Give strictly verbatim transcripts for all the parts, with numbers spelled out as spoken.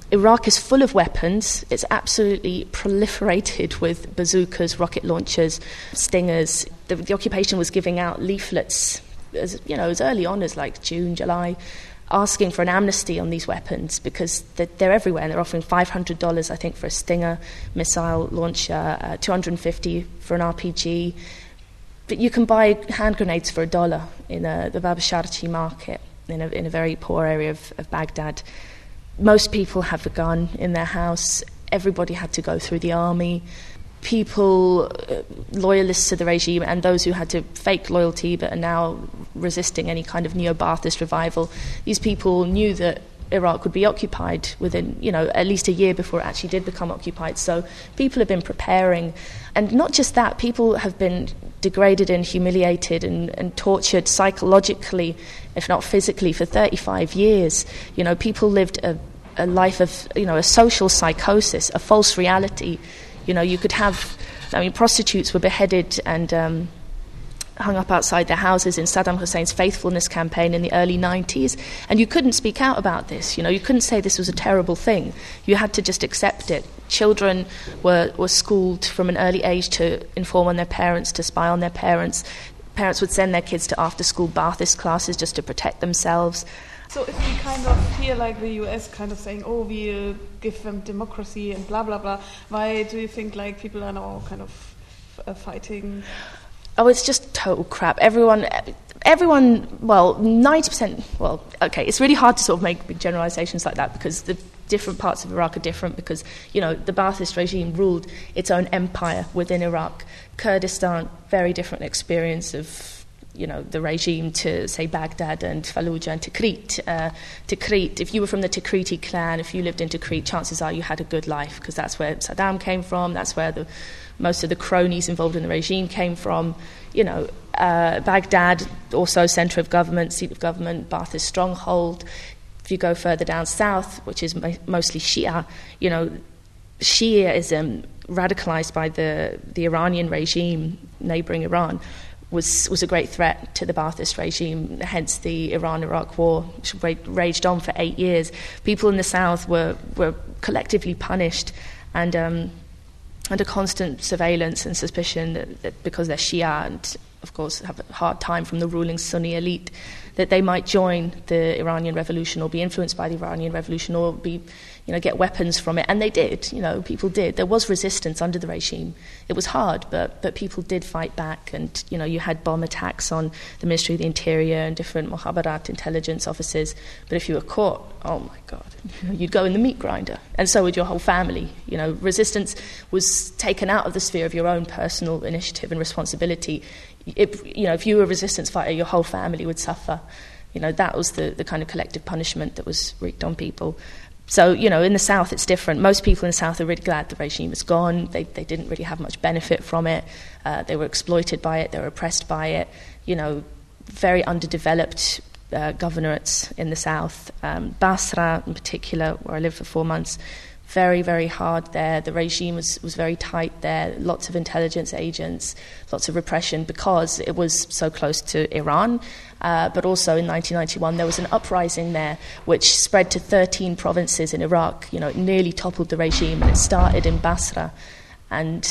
Iraq is full of weapons. It's absolutely proliferated with bazookas, rocket launchers, stingers. The, the occupation was giving out leaflets, as you know, as early on as like June, July, asking for an amnesty on these weapons because they're, they're everywhere. And they're offering five hundred dollars, I think, for a Stinger missile launcher, uh, two hundred fifty dollars for an R P G. But you can buy hand grenades for a dollar in a, the Bab Sharchi market in a, in a very poor area of, of Baghdad. Most people have a gun in their house. Everybody had to go through the army. People, uh, loyalists to the regime and those who had to fake loyalty but are now resisting any kind of neo-Ba'athist revival, these people knew that Iraq would be occupied within, you know, at least a year before it actually did become occupied. So people have been preparing. And not just that, people have been degraded and humiliated and, and tortured psychologically, if not physically, for thirty-five years. You know, people lived a, a life of, you know, a social psychosis, a false reality. You know, you could have, I mean, prostitutes were beheaded and um, hung up outside their houses in Saddam Hussein's faithfulness campaign in the early nineties. And you couldn't speak out about this. You know, you couldn't say this was a terrible thing. You had to just accept it. Children were, were schooled from an early age to inform on their parents, to spy on their parents. Parents would send their kids to after-school Ba'athist classes just to protect themselves. So if we kind of hear like the U S kind of saying, oh, we'll give them democracy and blah, blah, blah, why do you think like people are now kind of uh, fighting? Oh, it's just total crap. Everyone, everyone, well, ninety percent, well, okay, it's really hard to sort of make big generalizations like that because the different parts of Iraq are different because, you know, the Ba'athist regime ruled its own empire within Iraq. Kurdistan, very different experience of, you know, the regime to, say, Baghdad and Fallujah and Tikrit. Uh, Tikrit, if you were from the Tikriti clan, if you lived in Tikrit, chances are you had a good life because that's where Saddam came from, that's where the most of the cronies involved in the regime came from. You know, uh, Baghdad, also centre of government, seat of government, Ba'athist stronghold. If you go further down south, which is mo- mostly Shia, you know, Shiaism, radicalised by the, the Iranian regime, neighbouring Iran, was was a great threat to the Ba'athist regime, hence the Iran-Iraq war, which raged on for eight years. People in the south were, were collectively punished and um, under constant surveillance and suspicion that, that because they're Shia and, of course, have a hard time from the ruling Sunni elite, that they might join the Iranian Revolution or be influenced by the Iranian Revolution or be, you know, get weapons from it. And they did, you know, people did. There was resistance under the regime. It was hard, but but people did fight back. And, you know, you had bomb attacks on the Ministry of the Interior and different Mukhabarat intelligence offices. But if you were caught, oh my God, you'd go in the meat grinder. And so would your whole family. You know, resistance was taken out of the sphere of your own personal initiative and responsibility. If, you know, if you were a resistance fighter, your whole family would suffer. You know, that was the, the kind of collective punishment that was wreaked on people. So, you know, in the South it's different. Most people in the South are really glad the regime is gone. They they didn't really have much benefit from it. Uh, they were exploited by it. They were oppressed by it. You know, very underdeveloped uh, governorates in the South. Um, Basra, in particular, where I lived for four months, very, very hard there. The regime was, was very tight there. Lots of intelligence agents, lots of repression because it was so close to Iran. Uh, but also in nineteen ninety-one there was an uprising there which spread to thirteen provinces in Iraq. You know, it nearly toppled the regime, and it started in Basra. And,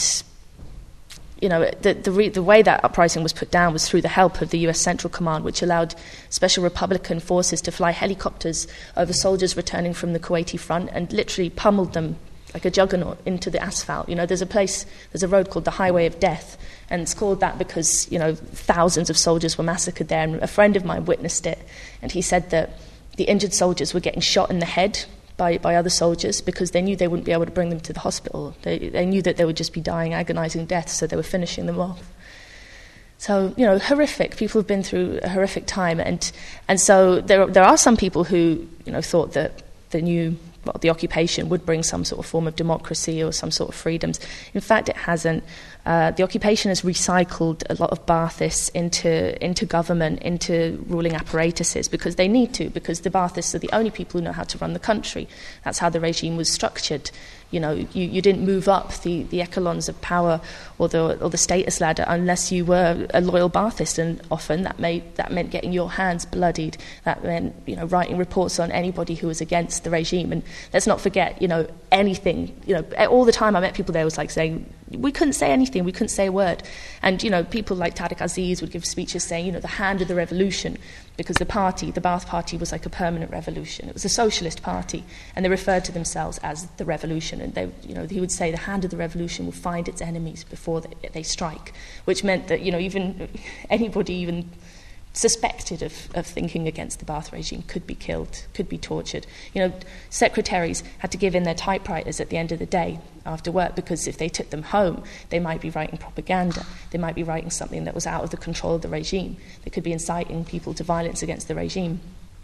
you know, the the, re- the way that uprising was put down was through the help of the U S Central Command, which allowed special Republican forces to fly helicopters over soldiers returning from the Kuwaiti front and literally pummeled them like a juggernaut into the asphalt. You know, there's a place, there's a road called the Highway of Death, and it's called that because, you know, thousands of soldiers were massacred there. And a friend of mine witnessed it, and he said that the injured soldiers were getting shot in the head by, by other soldiers because they knew they wouldn't be able to bring them to the hospital. They, they knew that they would just be dying agonizing deaths, so they were finishing them off. So, you know, horrific. People have been through a horrific time. And and so there there are some people who, you know, thought that the new, well, the occupation would bring some sort of form of democracy or some sort of freedoms. In fact, it hasn't. Uh, the occupation has recycled a lot of Baathists into into government, into ruling apparatuses, because they need to, because the Baathists are the only people who know how to run the country. That's how the regime was structured. You know, you, you didn't move up the, the echelons of power or the or the status ladder unless you were a loyal Baathist, and often that made that meant getting your hands bloodied. That meant, you know, writing reports on anybody who was against the regime. And let's not forget, you know, anything. You know, all the time I met people there was like saying, we couldn't say anything, we couldn't say a word. And, you know, people like Tariq Aziz would give speeches saying, you know, the hand of the revolution, because the party, the Baath Party, was like a permanent revolution. It was a socialist party, and they referred to themselves as the revolution. And they, you know, he would say the hand of the revolution will find its enemies before they, they strike, which meant that, you know, even anybody even suspected of, of thinking against the Baath regime could be killed, could be tortured. You know, secretaries had to give in their typewriters at the end of the day after work, because if they took them home, they might be writing propaganda. They might be writing something that was out of the control of the regime. They could be inciting people to violence against the regime.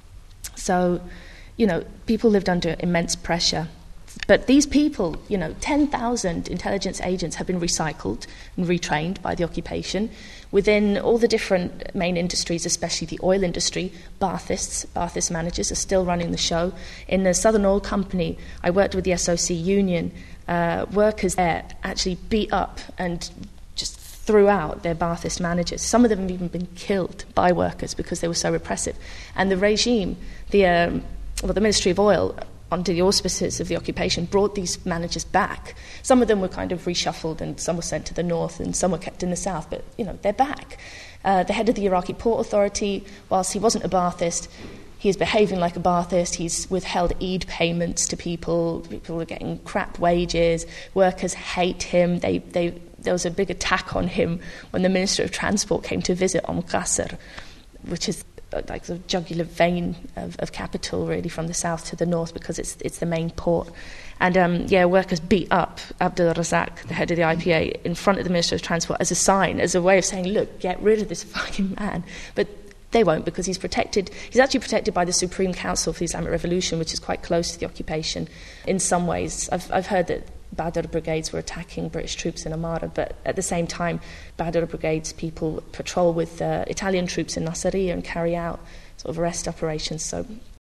So, you know, people lived under immense pressure. But these people, you know, ten thousand intelligence agents have been recycled and retrained by the occupation. Within all the different main industries, especially the oil industry, Baathists, Baathist managers are still running the show. In the Southern Oil Company, I worked with the S O C union. Uh, workers there actually beat up and just threw out their Baathist managers. Some of them have even been killed by workers because they were so repressive. And the regime, the um, well, the Ministry of Oil, under the auspices of the occupation, brought these managers back. Some of them were kind of reshuffled, and some were sent to the north, and some were kept in the south, but, you know, they're back. Uh, the head of the Iraqi Port Authority, whilst he wasn't a Baathist, he is behaving like a Baathist. He's withheld Eid payments to people. People are getting crap wages. Workers hate him. They, they, there was a big attack on him when the Minister of Transport came to visit Umm Qasr, which is like the jugular vein of, of capital, really, from the south to the north, because it's it's the main port. And um, yeah, workers beat up Abdul Razak, the head of the I P A, in front of the Minister of Transport as a sign, as a way of saying, look, get rid of this fucking man. But they won't, because he's protected. He's actually protected by the Supreme Council for the Islamic Revolution, which is quite close to the occupation in some ways. I've, I've heard that Badr brigades were attacking British troops in Amara, but at the same time, Badr brigades people patrol with uh, Italian troops in Nasiriyah and carry out sort of arrest operations. So